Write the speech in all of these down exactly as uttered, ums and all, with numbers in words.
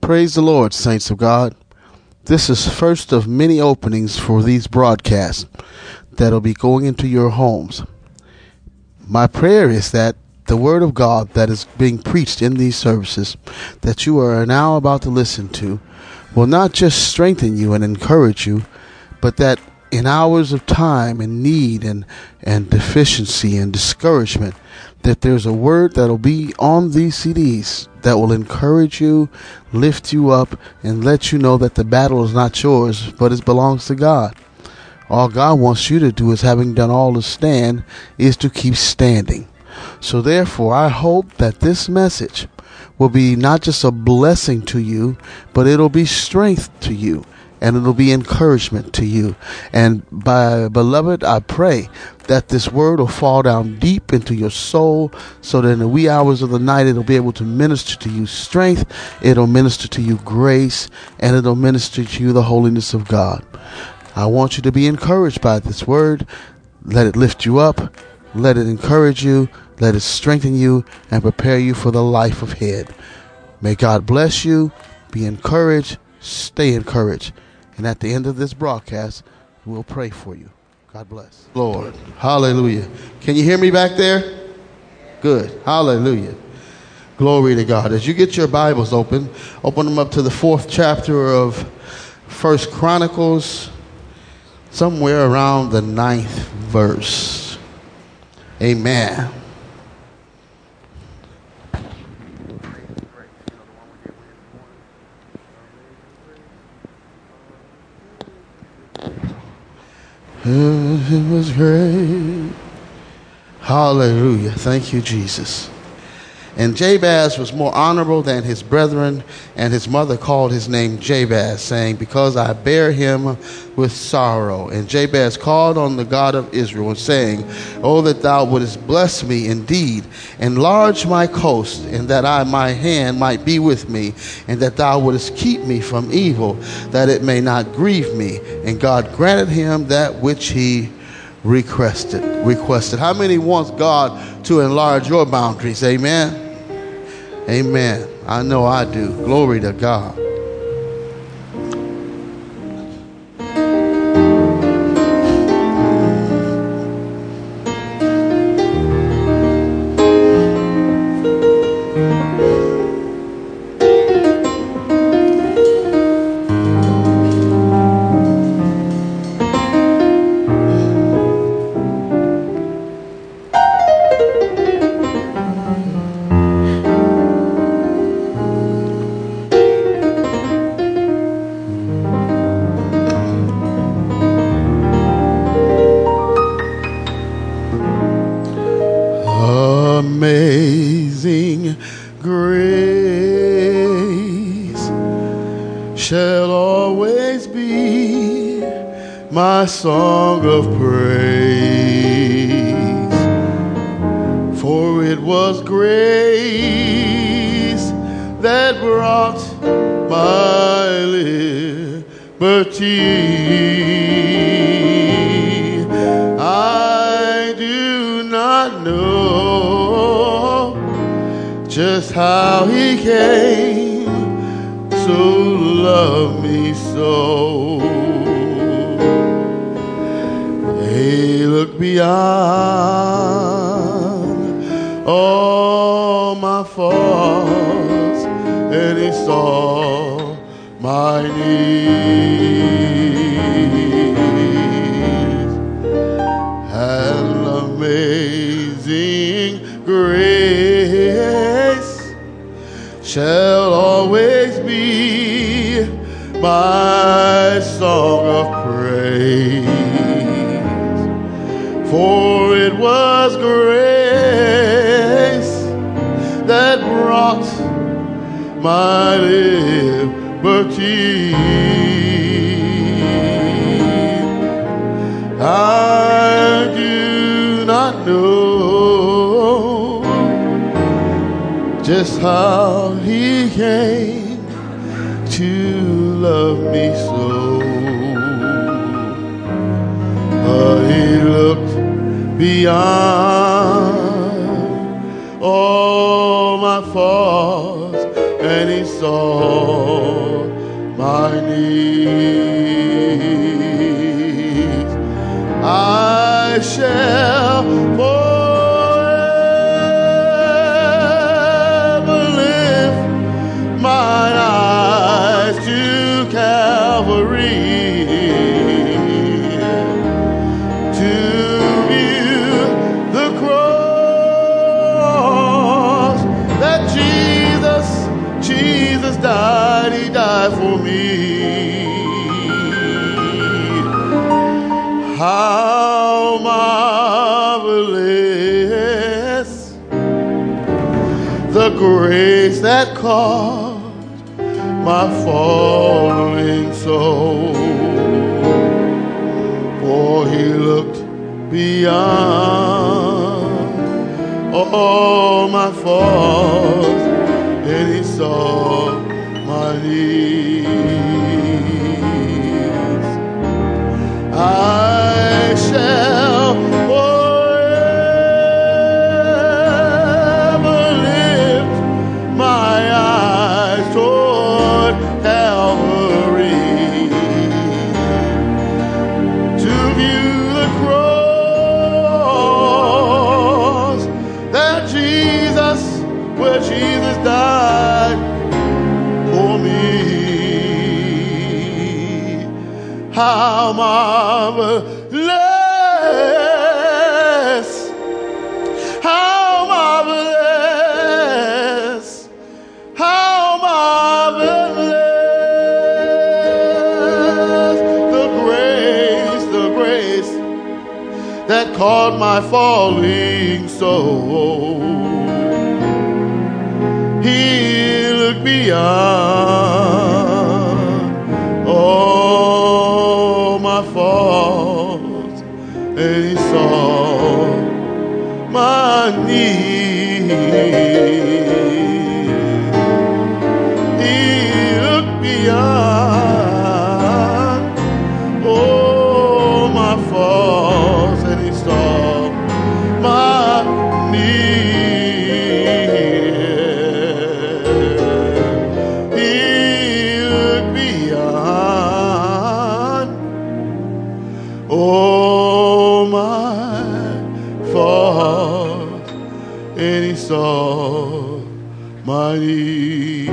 Praise the Lord, saints of God. This is first of many openings for these broadcasts that'll be going into your homes. My prayer is that the word of God that is being preached in these services that you are now about to listen to will not just strengthen you and encourage you, but that in hours of time and need and, and deficiency and discouragement, that there's a word that'll be on these C Ds that will encourage you, lift you up, and let you know that the battle is not yours, but it belongs to God. All God wants you to do is, having done all to stand, is to keep standing. So therefore, I hope that this message will be not just a blessing to you, but it'll be strength to you, and it'll be encouragement to you. And by beloved, I pray that this word will fall down deep into your soul, so that in the wee hours of the night it'll be able to minister to you strength, it'll minister to you grace, and it'll minister to you the holiness of God. I want you to be encouraged by this word. Let it lift you up, let it encourage you, let it strengthen you, and prepare you for the life ahead. May God bless you. Be encouraged. Stay encouraged. And at the end of this broadcast, we'll pray for you. God bless. Lord. Hallelujah. Can you hear me back there? Good. Hallelujah. Glory to God. As you get your Bibles open, open them up to the fourth chapter of First Chronicles, somewhere around the ninth verse. Amen. It was great. Hallelujah. Thank you, Jesus. And Jabez was more honorable than his brethren, and his mother called his name Jabez, saying, because I bear him with sorrow. And Jabez called on the God of Israel, and saying, oh, that thou wouldest bless me indeed, enlarge my coast, and that I my hand might be with me, and that thou wouldest keep me from evil, that it may not grieve me. And God granted him that which he requested. Requested. How many wants God to enlarge your boundaries? Amen. Amen. I know I do. Glory to God. Amazing grace shall always be my song of praise, for it was grace that brought my liberty. I do not know just how he came to love me so. He looked beyond all my faults, and he saw my needs. And amazing grace shall always be my song of praise, for it was grace that brought my liberty. I do not know just how he came to love me so. Uh, he looked beyond all my faults, and he saw saw my needs. I shall forever lift mine eyes to Calvary, to view the cross that Jesus, Jesus died. He died for me. How marvelous the grace that caused my falling soul. For he looked beyond all my faults, and he saw my needs. I shall forever lift my eyes toward Calvary, to view the cross that Jesus, where Jesus died for me. How marvelous, how marvelous, how marvelous the grace, the grace that caught my falling soul. He looked beyond all my faults, and he saw my needs. He looked beyond all my faults, and he saw my needs. He looked beyond all my faults, and he saw my needs.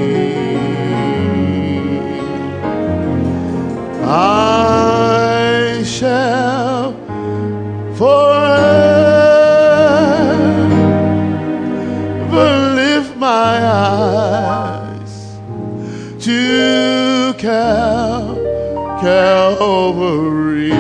I shall forever lift my eyes to Cal Calvary,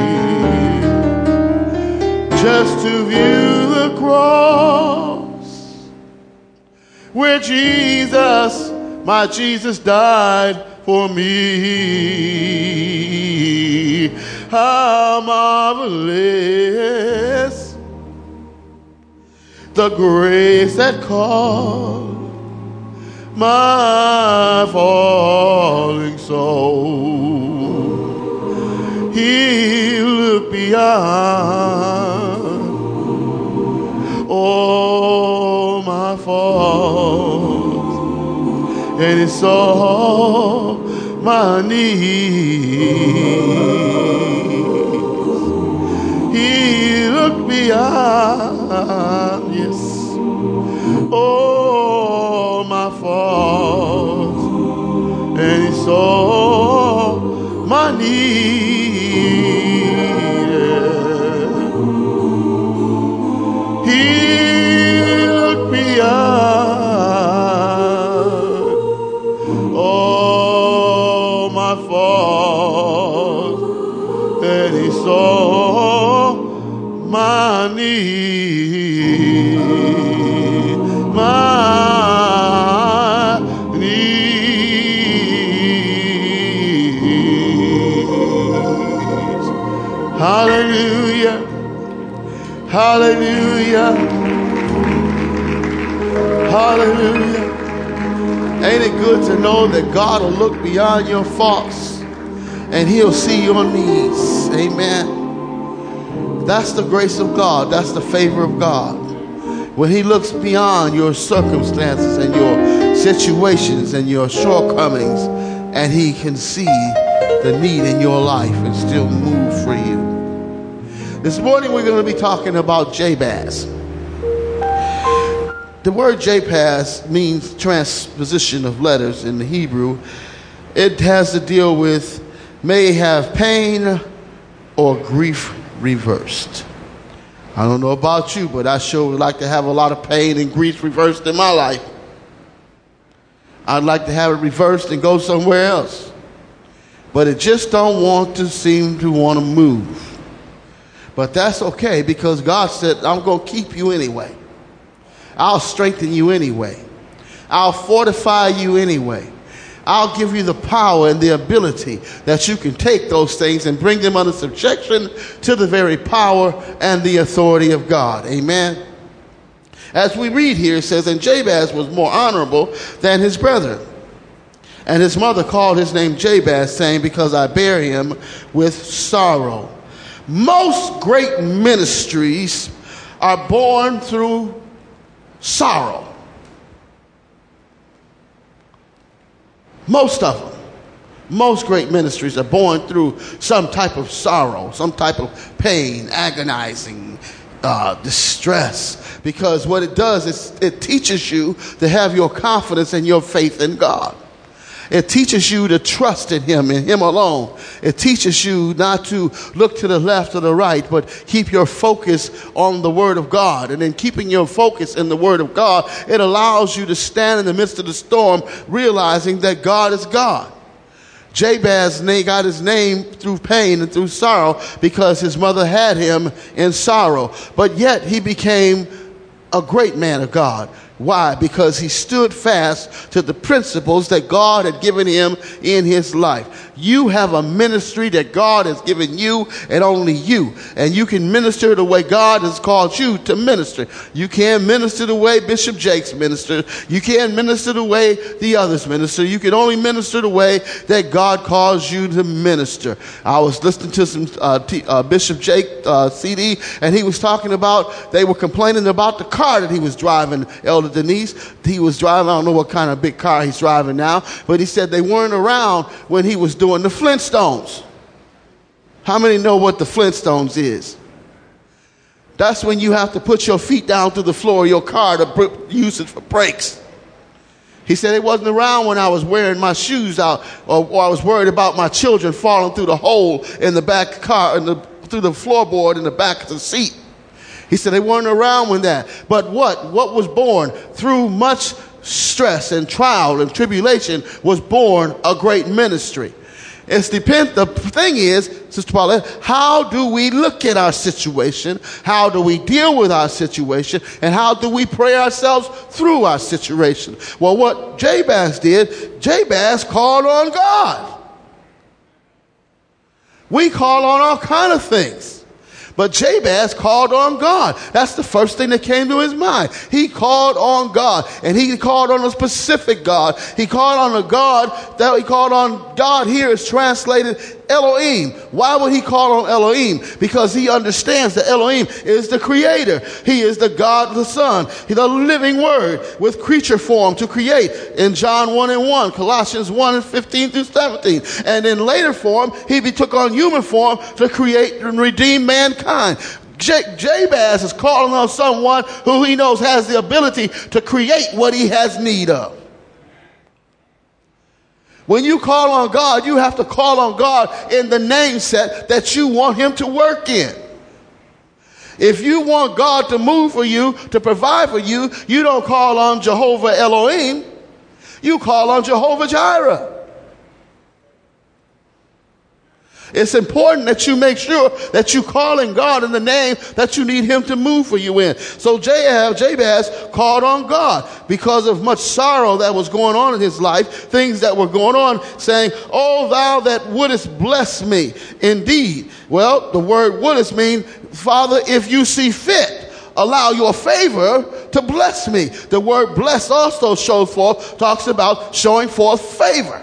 just to view the cross where Jesus, my Jesus, died for me. How marvelous the grace that called my falling soul. He looked beyond all my faults, and he saw my needs. He looked beyond, yes, all my faults, and he saw my need. He looked beyond all my faults, and he saw my need, my needs. Hallelujah, hallelujah, hallelujah. Ain't it good to know that God will look beyond your faults and he'll see your needs? Amen. That's the grace of God. That's the favor of God. When he looks beyond your circumstances and your situations and your shortcomings, and he can see the need in your life and still move for you. This morning we're going to be talking about Jabez. The word Jabez means transposition of letters in the Hebrew. It has to deal with may have pain or grief reversed. I don't know about you, but I sure would like to have a lot of pain and grief reversed in my life. I'd like to have it reversed and go somewhere else. But it just don't want to seem to want to move. But that's okay, because God said, I'm going to keep you anyway. I'll strengthen you anyway. I'll fortify you anyway. I'll give you the power and the ability that you can take those things and bring them under subjection to the very power and the authority of God. Amen. As we read here, it says, and Jabez was more honorable than his brethren. And his mother called his name Jabez, saying, because I bear him with sorrow. Most great ministries are born through sorrow. Most of them. Most great ministries are born through some type of sorrow, some type of pain, agonizing, uh, distress. Because what it does is it teaches you to have your confidence and your faith in God. It teaches you to trust in him and him alone. It teaches you not to look to the left or the right, but keep your focus on the word of God. And in keeping your focus in the word of God, it allows you to stand in the midst of the storm, realizing that God is God. Jabez got his name through pain and through sorrow because his mother had him in sorrow. But yet he became a great man of God. Why? Because he stood fast to the principles that God had given him in his life. You have a ministry that God has given you and only you. And you can minister the way God has called you to minister. You can't minister the way Bishop Jakes ministered. You can't minister the way the others minister. You can only minister the way that God calls you to minister. I was listening to some uh, T, uh, Bishop Jake uh, C D, and he was talking about, they were complaining about the car that he was driving, Elder Denise. He was driving, I don't know what kind of big car he's driving now, but he said they weren't around when he was doing the Flintstones. How many know what the Flintstones is? That's when you have to put your feet down to the floor of your car to br- use it for brakes. He said it wasn't around when I was wearing my shoes out, or, or I was worried about my children falling through the hole in the back car, in the, through the floorboard in the back of the seat. He said they weren't around when that. But what? What was born through much stress and trial and tribulation was born a great ministry. It's depend. The thing is, Sister Paula, how do we look at our situation? How do we deal with our situation? And how do we pray ourselves through our situation? Well, what Jabez did, Jabez called on God. We call on all kind of things. But Jabez called on God. That's the first thing that came to his mind. He called on God, and he called on a specific God. He called on a God that he called on. God here is translated Elohim. Why would he call on Elohim? Because he understands that Elohim is the creator. He is the God, the Son. He's the living word with creature form to create in John one and one, Colossians one and fifteen through seventeen. And in later form, he took on human form to create and redeem mankind. J- Jabez is calling on someone who he knows has the ability to create what he has need of. When you call on God, you have to call on God in the name set that you want him to work in. If you want God to move for you, to provide for you, you don't call on Jehovah Elohim. You call on Jehovah Jireh. It's important that you make sure that you calling God in the name that you need him to move for you in. So Jabez called on God because of much sorrow that was going on in his life, things that were going on, saying, "Oh, thou that wouldest bless me indeed." Well, the word wouldest mean, Father, if you see fit, allow your favor to bless me. The word bless also shows forth, talks about showing forth favor.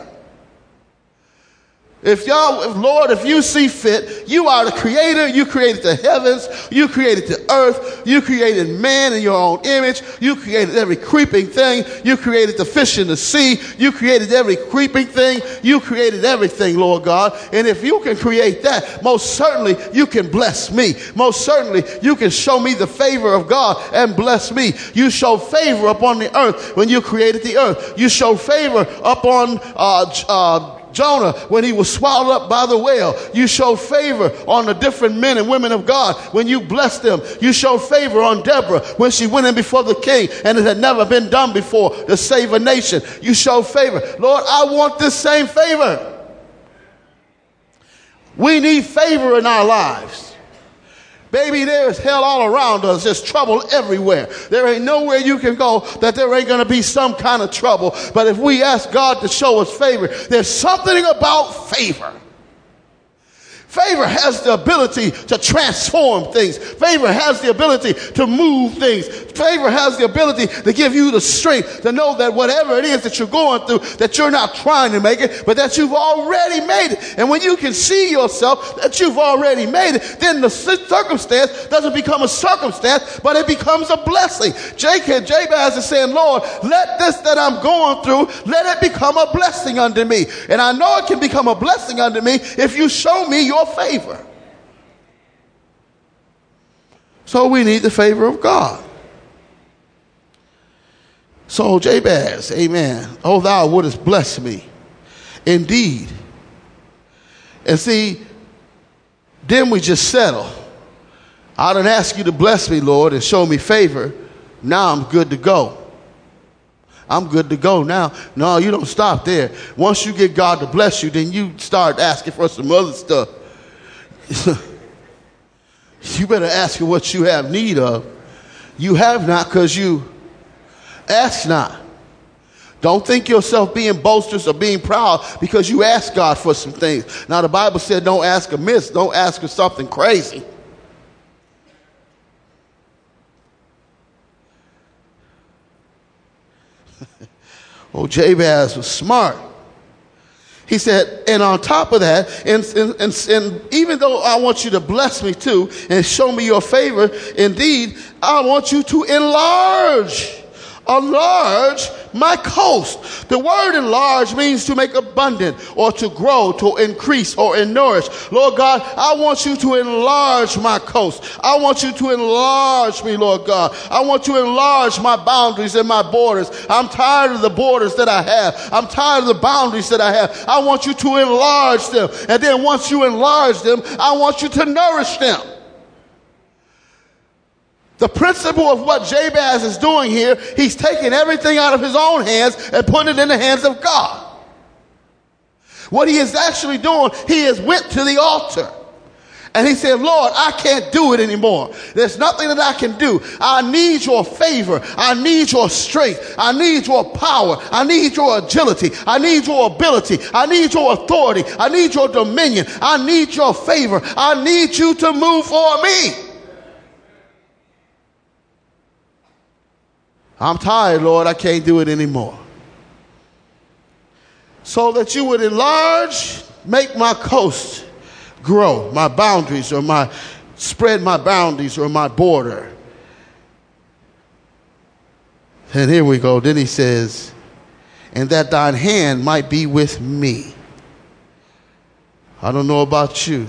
If y'all, if Lord, if you see fit, you are the creator, you created the heavens, you created the earth. You created man in your own image. You created every creeping thing. You created the fish in the sea. You created every creeping thing. You created everything, Lord God. And if you can create that, most certainly you can bless me. Most certainly you can show me the favor of God and bless me. You show favor upon the earth when you created the earth. You show favor upon uh, uh, Jonah when he was swallowed up by the whale. You showed favor on the different men and women of God when you blessed them. You showed favor on Deborah when she went in before the king, and it had never been done before to save a nation. You showed favor. Lord, I want this same favor. We need favor in our lives. Baby, there is hell all around us. There's trouble everywhere. There ain't nowhere you can go that there ain't going to be some kind of trouble. But if we ask God to show us favor, there's something about favor. Favor has the ability to transform things. Favor has the ability to move things. Favor has the ability to give you the strength to know that whatever it is that you're going through, that you're not trying to make it, but that you've already made it. And when you can see yourself that you've already made it, then the circumstance doesn't become a circumstance, but it becomes a blessing. Jacob, Jabez is saying, Lord, let this that I'm going through, let it become a blessing unto me. And I know it can become a blessing unto me if you show me your favor. So we need the favor of God. So Jabez, amen. Oh, thou wouldest bless me indeed. And see, then we just settle. I didn't ask you to bless me, Lord, and show me favor. Now I'm good to go. I'm good to go now. No, you don't stop there. Once you get God to bless you, then you start asking for some other stuff. You better ask him what you have need of. You have not because you ask not. Don't think yourself being boasters or being proud because you ask God for some things. Now the Bible said don't ask amiss. Don't ask for something crazy. Oh, Jabez was smart. He said, and on top of that, and, and, and, and even though I want you to bless me too and show me your favor, indeed, I want you to enlarge, enlarge my coast. The word enlarge means to make abundant or to grow, to increase or nourish. Lord God, I want you to enlarge my coast. I want you to enlarge me, Lord God. I want you to enlarge my boundaries and my borders. I'm tired of the borders that I have. I'm tired of the boundaries that I have. I want you to enlarge them. And then once you enlarge them, I want you to nourish them. The principle of what Jabez is doing here, he's taking everything out of his own hands and putting it in the hands of God. What he is actually doing, he has went to the altar. And he said, Lord, I can't do it anymore. There's nothing that I can do. I need your favor. I need your strength. I need your power. I need your agility. I need your ability. I need your authority. I need your dominion. I need your favor. I need you to move for me. I'm tired, Lord. I can't do it anymore. So that you would enlarge, make my coast grow, my boundaries or my, spread my boundaries or my border. And here we go. Then he says, and that thine hand might be with me. I don't know about you,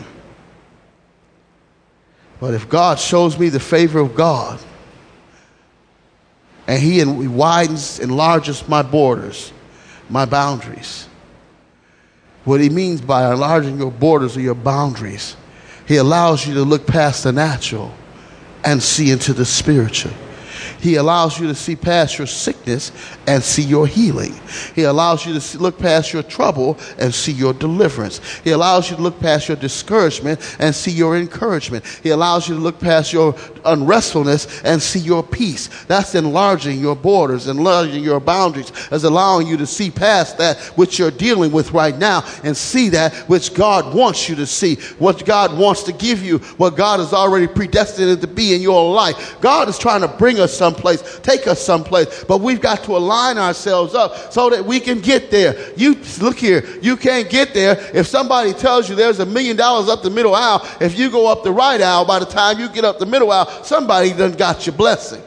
but if God shows me the favor of God, and he widens, enlarges my borders, my boundaries. What he means by enlarging your borders or your boundaries, he allows you to look past the natural and see into the spiritual. He allows you to see past your sickness and see your healing. He allows you to see, look past your trouble and see your deliverance. He allows you to look past your discouragement and see your encouragement. He allows you to look past your unrestfulness and see your peace. That's enlarging your borders, enlarging your boundaries, is allowing you to see past that which you're dealing with right now and see that which God wants you to see, what God wants to give you, what God has already predestined it to be in your life. God is trying to bring us some someplace, take us someplace, but we've got to align ourselves up so that we can get there. You look here, you can't get there if somebody tells you there's a million dollars up the middle aisle. If you go up the right aisle, by the time you get up the middle aisle, God, somebody done got your blessing.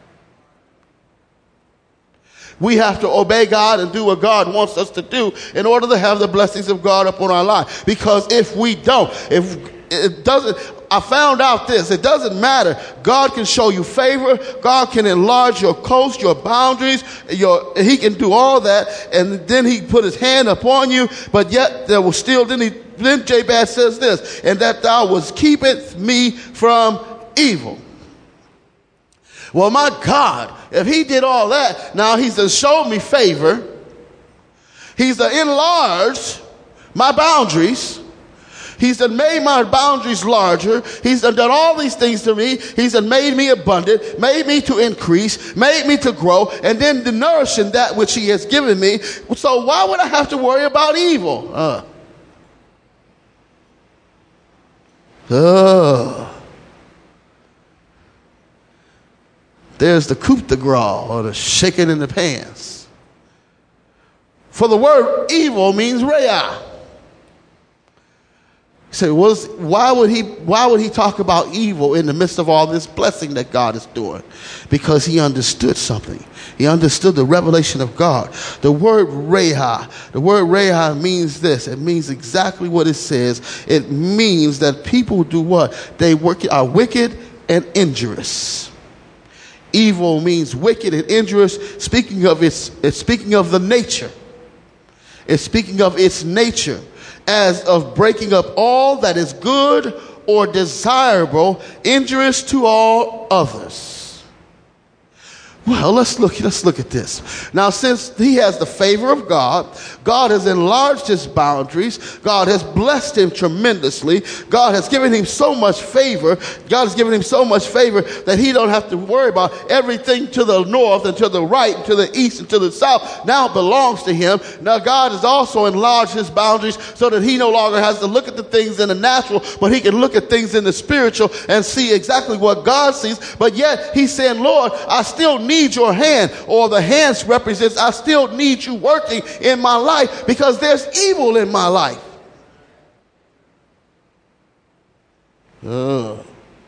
We have to obey God and do what God wants us to do in order to have the blessings of God upon our life. Because if we don't, if it doesn't, I found out this, it doesn't matter. God can show you favor. God can enlarge your coast, your boundaries. Your, he can do all that. And then he put his hand upon you. But yet there was still, then, he, then Jabez says this, and that thou wouldst keepeth me from evil. Well, my God, if he did all that, now he's done showed me favor. He's done enlarged my boundaries. He's done made my boundaries larger. He's done done all these things to me. He's done made me abundant, made me to increase, made me to grow, and then to nourish in that which he has given me. So why would I have to worry about evil? Uh. Uh. There's the coup de grace, or the shaking in the pants. For the word evil means re'ah. You say, well, why would he, why would he talk about evil in the midst of all this blessing that God is doing? Because he understood something. He understood the revelation of God. The word re'ah, the word re'ah means this. It means exactly what it says. It means that people do what? They work, are wicked and injurious. Evil means wicked and injurious. Speaking of its, it's speaking of the nature. It's speaking of its nature as of breaking up all that is good or desirable, injurious to all others. Well, let's look, let's look at this. Now, since he has the favor of God, God has enlarged his boundaries. God has blessed him tremendously. God has given him so much favor. God has given him so much favor that he don't have to worry about everything to the north and to the right and to the east and to the south now belongs to him. Now, God has also enlarged his boundaries so that he no longer has to look at the things in the natural, but he can look at things in the spiritual and see exactly what God sees. But yet he's saying, Lord, I still need need your hand, or the hands represents I still need you working in my life because there's evil in my life. Uh.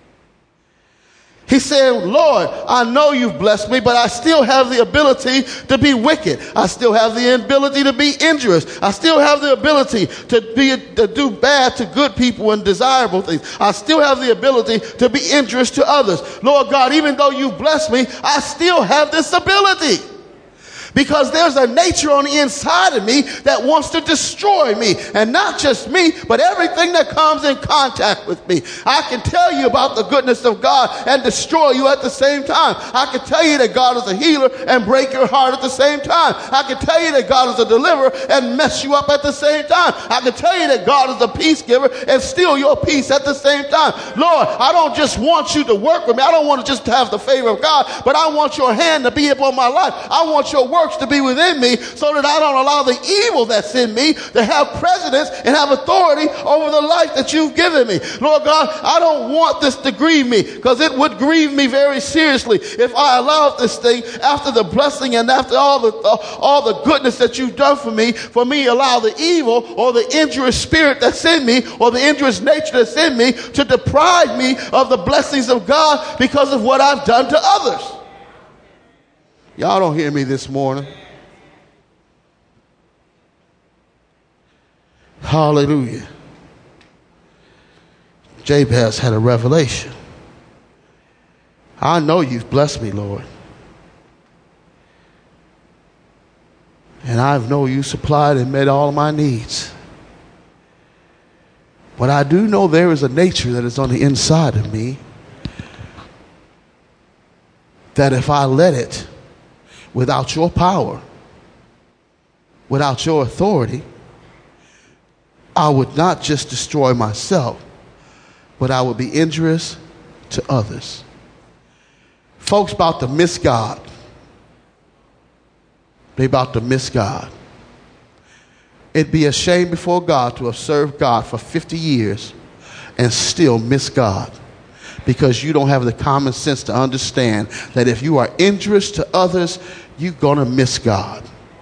He said, Lord, I know you've blessed me, but I still have the ability to be wicked. I still have the ability to be injurious. I still have the ability to be to do bad to good people and desirable things. I still have the ability to be injurious to others. Lord God, even though you blessed me, I still have this ability. Because there's a nature on the inside of me that wants to destroy me. And not just me, but everything that comes in contact with me. I can tell you about the goodness of God and destroy you at the same time. I can tell you that God is a healer and break your heart at the same time. I can tell you that God is a deliverer and mess you up at the same time. I can tell you that God is a peace giver and steal your peace at the same time. Lord, I don't just want you to work with me. I don't want to just have the favor of God, but I want your hand to be upon my life. I want your work to be within me so that I don't allow the evil that's in me to have precedence and have authority over the life that you've given me. Lord God, I don't want this to grieve me because it would grieve me very seriously if I allowed this thing after the blessing and after all the uh, all the goodness that you've done for me, for me allow the evil or the injurious spirit that's in me or the injurious nature that's in me to deprive me of the blessings of God because of what I've done to others. Y'all don't hear me this morning. Hallelujah. Jabez had a revelation. I know you've blessed me, Lord. And I know you supplied and met all of my needs. But I do know there is a nature that is on the inside of me that if I let it, without your power, without your authority, I would not just destroy myself, but I would be injurious to others. Folks about to miss God. They about to miss God. It'd be a shame before God to have served God for fifty years and still miss God, because you don't have the common sense to understand that if you are injurious to others, you're going to miss God.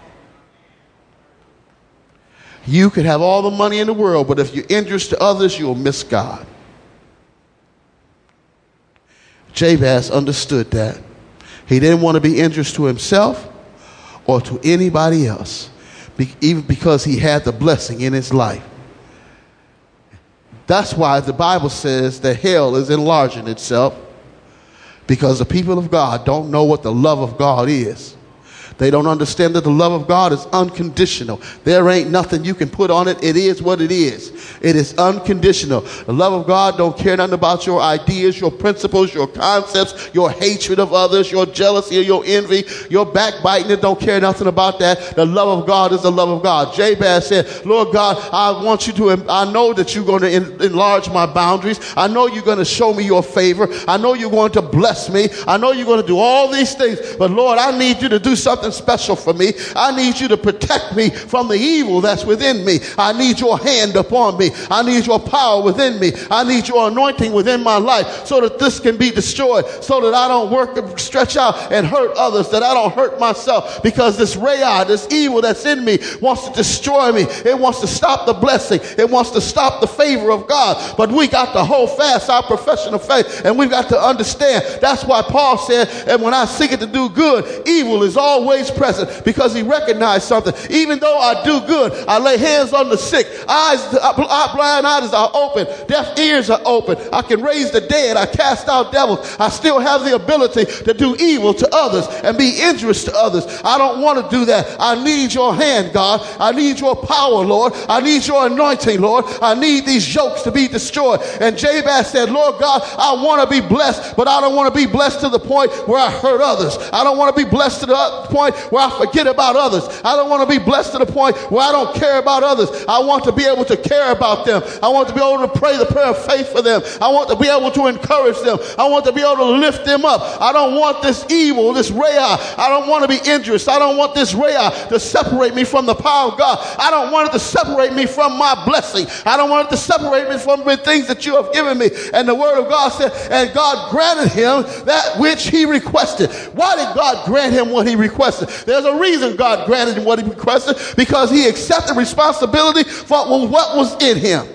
You could have all the money in the world, but if you're injurious to others, you'll miss God. Jabez understood that. He didn't want to be injurious to himself or to anybody else, be, even because he had the blessing in his life. That's why the Bible says that hell is enlarging itself, because the people of God don't know what the love of God is. They don't understand that the love of God is unconditional. There ain't nothing you can put on it. It is what it is. It is unconditional. The love of God don't care nothing about your ideas, your principles, your concepts, your hatred of others, your jealousy or your envy, your backbiting. It don't care nothing about that. The love of God is the love of God. Jabez said, Lord God, I want you to, I know that you're going to enlarge my boundaries. I know you're going to show me your favor. I know you're going to bless me. I know you're going to do all these things. But Lord, I need you to do something special for me. I need you to protect me from the evil that's within me. I need your hand upon me. I need your power within me. I need your anointing within my life so that this can be destroyed, so that I don't work and stretch out and hurt others, that I don't hurt myself, because this rayah, this evil that's in me wants to destroy me. It wants to stop the blessing. It wants to stop the favor of God. But we got to hold fast our profession of faith, and we've got to understand. That's why Paul said, and when I seek it to do good, evil is always present, because he recognized something. Even though I do good, I lay hands on the sick, eyes, blind eyes are open, deaf ears are open, I can raise the dead, I cast out devils, I still have the ability to do evil to others and be injurious to others. I don't want to do that. I need your hand, God. I need your power, Lord. I need your anointing, Lord. I need these yokes to be destroyed. And Jabez said, Lord God, I want to be blessed, but I don't want to be blessed to the point where I hurt others. I don't want to be blessed to the point where I forget about others. I don't want to be blessed to the point where I don't care about others. I want to be able to care about them. I want to be able to pray the prayer of faith for them. I want to be able to encourage them. I want to be able to lift them up. I don't want this evil, this rayah. I don't want to be injurious. I don't want this rayah to separate me from the power of God. I don't want it to separate me from my blessing. I don't want it to separate me from the things that you have given me. And the word of God said, and God granted him that which he requested. Why did God grant him what he requested? There's a reason God granted him what he requested, because he accepted responsibility for what was in him.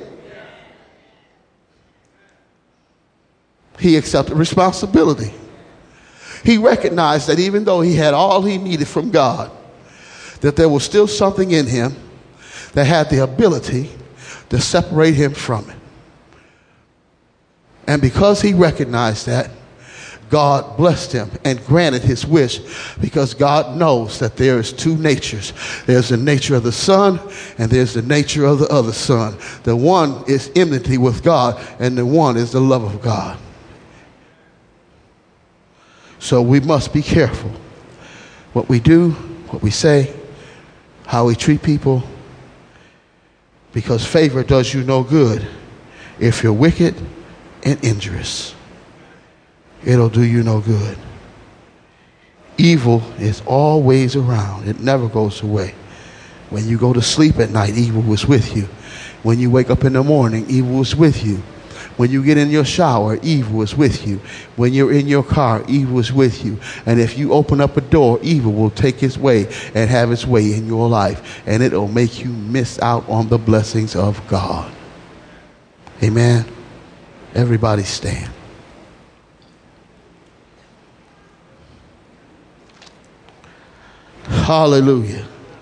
He accepted responsibility. He recognized that even though he had all he needed from God, that there was still something in him that had the ability to separate him from it. And because he recognized that, God blessed him and granted his wish, because God knows that there is two natures. There's the nature of the Son, and there's the nature of the other Son. The one is enmity with God, and the one is the love of God. So we must be careful what we do, what we say, how we treat people, because favor does you no good if you're wicked and injurious. It'll do you no good. Evil is always around. It never goes away. When you go to sleep at night, evil is with you. When you wake up in the morning, evil is with you. When you get in your shower, evil is with you. When you're in your car, evil is with you. And if you open up a door, evil will take its way and have its way in your life. And it'll make you miss out on the blessings of God. Amen. Everybody stand. Hallelujah.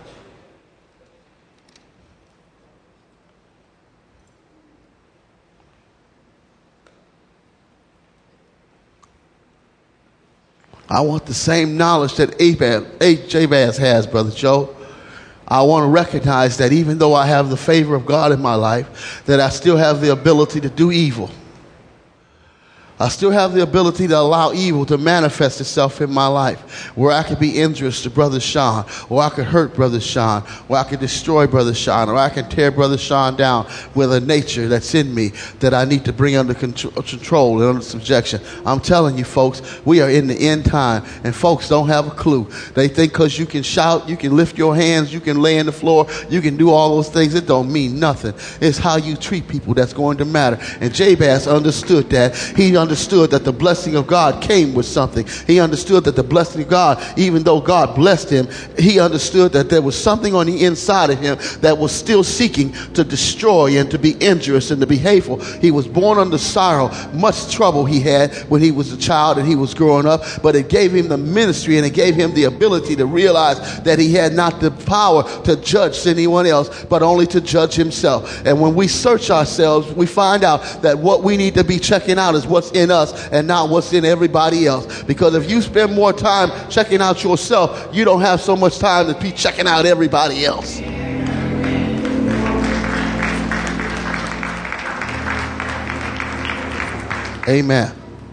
I want the same knowledge that Jabez has, Brother Joe. I want to recognize that even though I have the favor of God in my life, that I still have the ability to do evil. I still have the ability to allow evil to manifest itself in my life, where I could be injurious to Brother Sean, or I could hurt Brother Sean, or I could destroy Brother Sean, or I can tear Brother Sean down with a nature that's in me that I need to bring under control and under subjection. I'm telling you, folks, we are in the end time, and folks don't have a clue. They think because you can shout, you can lift your hands, you can lay on the floor, you can do all those things. It don't mean nothing. It's how you treat people that's going to matter. And Jabez understood that. He understood understood that the blessing of God came with something. He understood that the blessing of God, even though God blessed him, he understood that there was something on the inside of him that was still seeking to destroy and to be injurious and to be hateful. He was born under sorrow, much trouble he had when he was a child and he was growing up, but it gave him the ministry and it gave him the ability to realize that he had not the power to judge anyone else, but only to judge himself. And when we search ourselves, we find out that what we need to be checking out is what's in us and not what's in everybody else. Because if you spend more time checking out yourself, you don't have so much time to be checking out everybody else. Amen.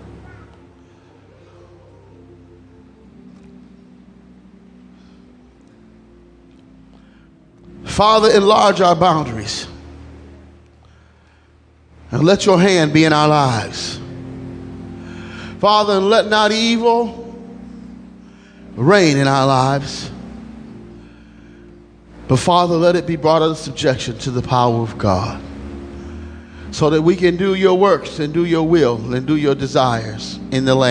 Father, enlarge our boundaries and let your hand be in our lives. Father, and let not evil reign in our lives, but Father, let it be brought under subjection to the power of God, so that we can do your works and do your will and do your desires in the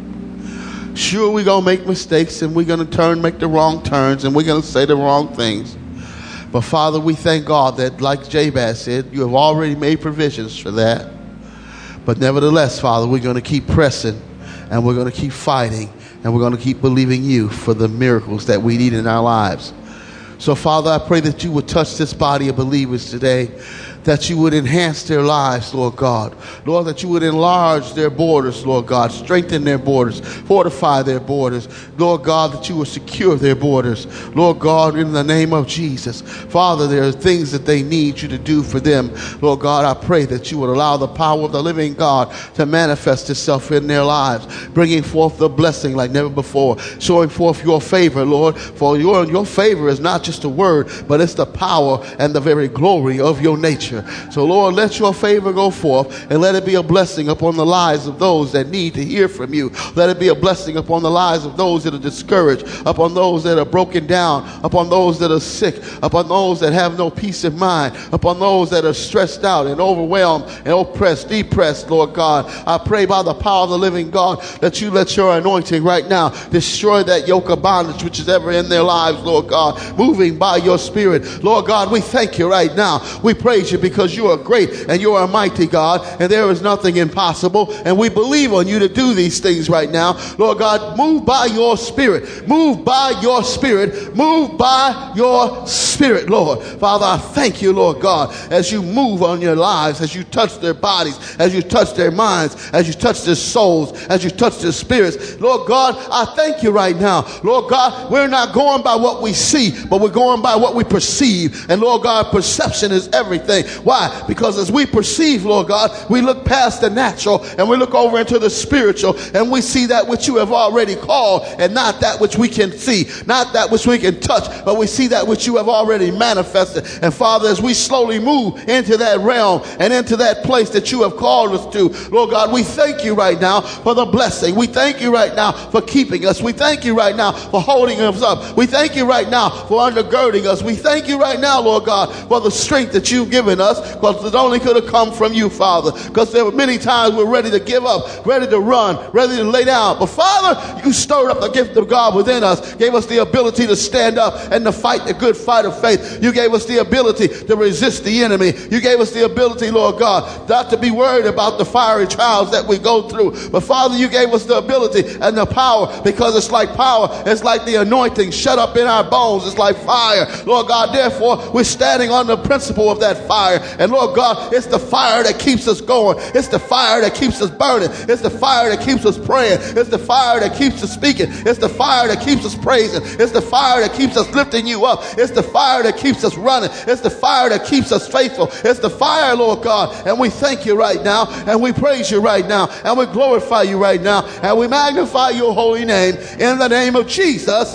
land. Sure, we're going to make mistakes and we're going to turn, make the wrong turns, and we're going to say the wrong things. But Father, we thank God that, like Jabez said, you have already made provisions for that. But nevertheless, Father, we're going to keep pressing and we're going to keep fighting and we're going to keep believing you for the miracles that we need in our lives. So, Father, I pray that you would touch this body of believers today, that you would enhance their lives, Lord God. Lord, that you would enlarge their borders, Lord God. Strengthen their borders. Fortify their borders. Lord God, that you would secure their borders. Lord God, in the name of Jesus. Father, there are things that they need you to do for them. Lord God, I pray that you would allow the power of the living God to manifest itself in their lives, bringing forth the blessing like never before, showing forth your favor, Lord. For your, your favor is not just a word, but it's the power and the very glory of your nature. So, Lord, let your favor go forth and let it be a blessing upon the lives of those that need to hear from you. Let it be a blessing upon the lives of those that are discouraged, upon those that are broken down, upon those that are sick, upon those that have no peace of mind, upon those that are stressed out and overwhelmed and oppressed, depressed, Lord God. I pray by the power of the living God that you let your anointing right now destroy that yoke of bondage which is ever in their lives, Lord God, moving by your spirit. Lord God, we thank you right now. We praise you because you are great and you are a mighty God and there is nothing impossible, and we believe on you to do these things right now. Lord God, move by your spirit, move by your spirit, move by your spirit, Lord. Father, I thank you, Lord God, as you move on your lives, as you touch their bodies, as you touch their minds, as you touch their souls, as you touch their spirits. Lord God, I thank you right now. Lord God, we're not going by what we see, but we're going by what we perceive. And Lord God, perception is everything. Why? Because as we perceive, Lord God, we look past the natural and we look over into the spiritual, and we see that which you have already called and not that which we can see, not that which we can touch, but we see that which you have already manifested. And Father, as we slowly move into that realm and into that place that you have called us to, Lord God, we thank you right now for the blessing. We thank you right now for keeping us. We thank you right now for holding us up. We thank you right now for undergirding us. We thank you right now, Lord God, for the strength that you've given us, because it only could have come from you, Father. Because there were many times we're ready to give up, ready to run, ready to lay down. But Father, you stirred up the gift of God within us, gave us the ability to stand up and to fight the good fight of faith. You gave us the ability to resist the enemy. You gave us the ability, Lord God, not to be worried about the fiery trials that we go through. But Father, you gave us the ability and the power, because it's like power. It's like the anointing shut up in our bones. It's like fire. Lord God, therefore, we're standing on the principle of that fire. And Lord God, it's the fire that keeps us going. It's the fire that keeps us burning. It's the fire that keeps us praying. It's the fire that keeps us speaking. It's the fire that keeps us praising. It's the fire that keeps us lifting you up. It's the fire that keeps us running. It's the fire that keeps us faithful. It's the fire, Lord God. And we thank you right now, and we praise you right now, and we glorify you right now, and we magnify your holy name in the name of Jesus.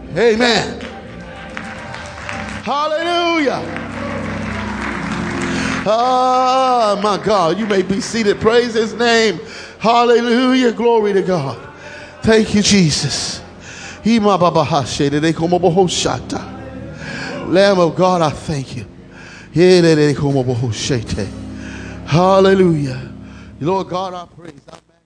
Amen. Hallelujah. Oh, my God. You may be seated. Praise his name. Hallelujah. Glory to God. Thank you, Jesus. Lamb of God, I thank you. Hallelujah. Lord God, I praise. I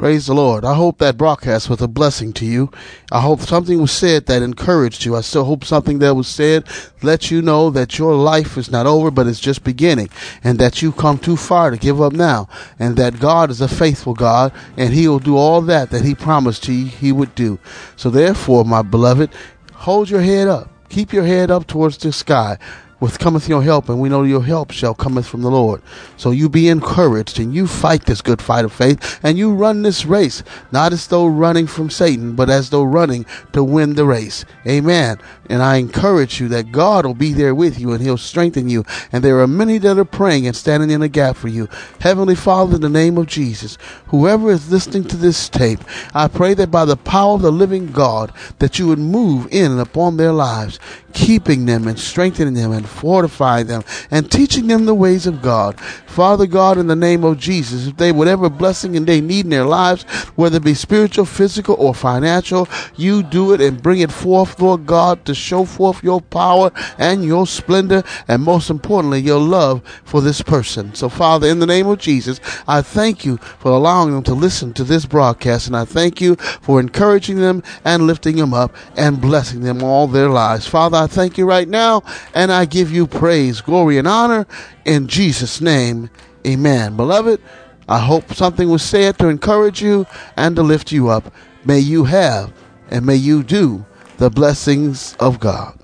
Praise the Lord. I hope that broadcast was a blessing to you. I hope something was said that encouraged you. I still hope something that was said let you know that your life is not over, but it's just beginning, and that you've come too far to give up now, and that God is a faithful God, and he will do all that that he promised he, he would do. So therefore, my beloved, hold your head up. Keep your head up towards the sky. With cometh your help, and we know your help shall cometh from the Lord. So you be encouraged, and you fight this good fight of faith, and you run this race, not as though running from Satan, but as though running to win the race. Amen. And I encourage you that God will be there with you, and he'll strengthen you. And there are many that are praying and standing in a gap for you. Heavenly Father, in the name of Jesus, whoever is listening to this tape, I pray that by the power of the living God, that you would move in and upon their lives, keeping them and strengthening them and fortifying them and teaching them the ways of God. Father God, in the name of Jesus, if they whatever blessing and they need in their lives, whether it be spiritual, physical, or financial, you do it and bring it forth, Lord God, to show forth your power and your splendor, and most importantly, your love for this person. So Father, in the name of Jesus, I thank you for allowing them to listen to this broadcast, and I thank you for encouraging them and lifting them up and blessing them all their lives. Father, I thank you right now, and I give you praise, glory, and honor in Jesus' name. Amen. Beloved, I hope something was said to encourage you and to lift you up. May you have and may you do the blessings of God.